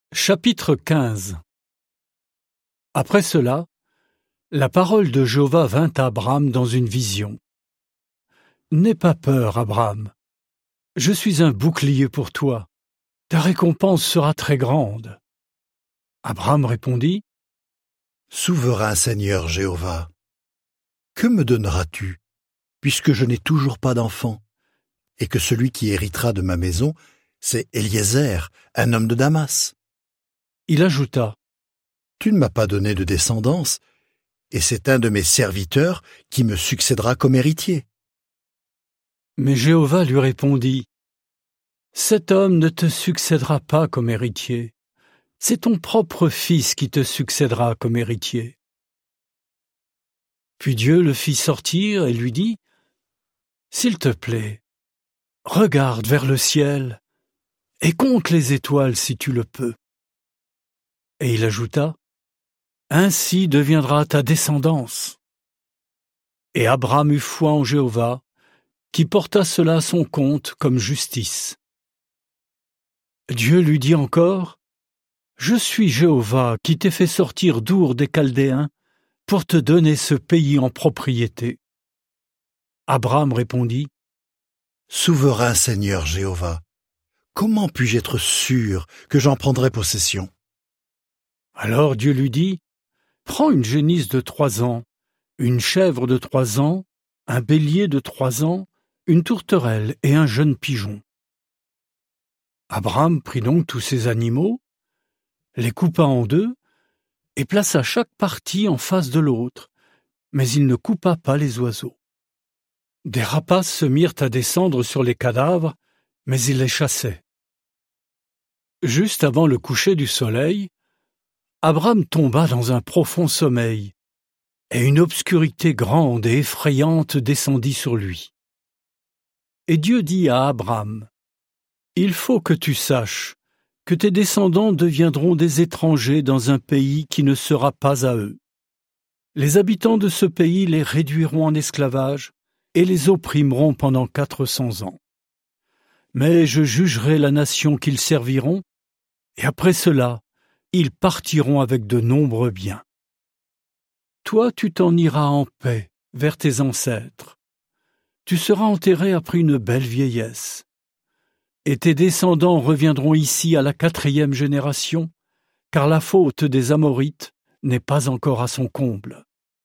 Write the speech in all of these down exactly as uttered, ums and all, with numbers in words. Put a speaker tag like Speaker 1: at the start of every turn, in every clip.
Speaker 1: Chapitre quinze. Après cela, la parole de Jéhovah vint à Abraham dans une vision. « N'aie pas peur, Abraham. Je suis un bouclier pour toi. Ta récompense sera très grande. » Abraham répondit,
Speaker 2: « Souverain Seigneur Jéhovah, que me donneras-tu, puisque je n'ai toujours pas d'enfant, et que celui qui héritera de ma maison, c'est Eliezer, un homme de Damas. »
Speaker 1: Il ajouta,
Speaker 2: « Tu ne m'as pas donné de descendance, et c'est un de mes serviteurs qui me succédera comme héritier. »
Speaker 1: Mais Jéhovah lui répondit, « Cet homme ne te succédera pas comme héritier. C'est ton propre fils qui te succédera comme héritier. » Puis Dieu le fit sortir et lui dit, « S'il te plaît, regarde vers le ciel et compte les étoiles si tu le peux. » Et il ajouta, « Ainsi deviendra ta descendance. » Et Abraham eut foi en Jéhovah, qui porta cela à son compte comme justice. Dieu lui dit encore, « Je suis Jéhovah qui t'ai fait sortir d'Our des Chaldéens pour te donner ce pays en propriété. » Abraham répondit,
Speaker 2: « Souverain Seigneur Jéhovah, comment puis-je être sûr que j'en prendrai possession ?»
Speaker 1: Alors Dieu lui dit, « Prends une génisse de trois ans, une chèvre de trois ans, un bélier de trois ans, une tourterelle et un jeune pigeon. » Abraham prit donc tous ces animaux, les coupa en deux, et plaça chaque partie en face de l'autre, mais il ne coupa pas les oiseaux. Des rapaces se mirent à descendre sur les cadavres, mais il les chassait. Juste avant le coucher du soleil, Abraham tomba dans un profond sommeil, et une obscurité grande et effrayante descendit sur lui. Et Dieu dit à Abraham, « Il faut que tu saches que tes descendants deviendront des étrangers dans un pays qui ne sera pas à eux. Les habitants de ce pays les réduiront en esclavage et les opprimeront pendant quatre cents ans. Mais je jugerai la nation qu'ils serviront, et après cela, ils partiront avec de nombreux biens. Toi, tu t'en iras en paix vers tes ancêtres. Tu seras enterré après une belle vieillesse. Et tes descendants reviendront ici à la quatrième génération, car la faute des Amorites n'est pas encore à son comble. »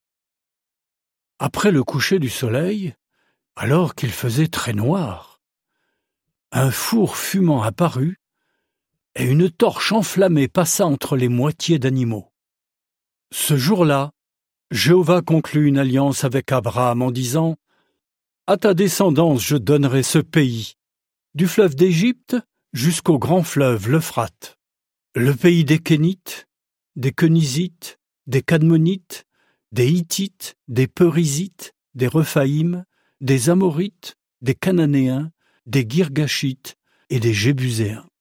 Speaker 1: Après le coucher du soleil, alors qu'il faisait très noir, un four fumant apparut, et une torche enflammée passa entre les moitiés d'animaux. Ce jour-là, Jéhovah conclut une alliance avec Abraham en disant « À ta descendance je donnerai ce pays, du fleuve d'Égypte jusqu'au grand fleuve l'Euphrate, le pays des Kénites, des Kenizzites, des Cadmonites, des Hittites, des Perizzites, des Rephaïm, des Amorites, des Cananéens, des Girgashites et des Jébuséens.